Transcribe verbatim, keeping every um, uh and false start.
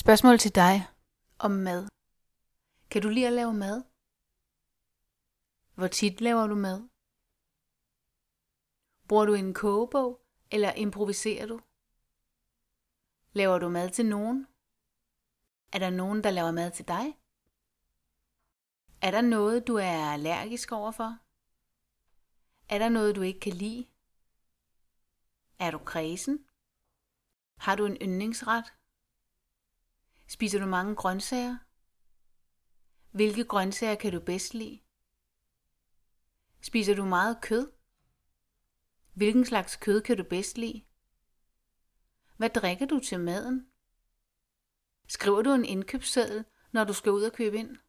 Spørgsmål til dig om mad. Kan du lide at lave mad? Hvor tit laver du mad? Bruger du en kogebog, eller improviserer du? Laver du mad til nogen? Er der nogen, der laver mad til dig? Er der noget, du er allergisk overfor? Er der noget, du ikke kan lide? Er du kræsen? Har du en yndlingsret? Spiser du mange grøntsager? Hvilke grøntsager kan du bedst lide? Spiser du meget kød? Hvilken slags kød kan du bedst lide? Hvad drikker du til maden? Skriver du en indkøbsseddel, når du skal ud og købe ind?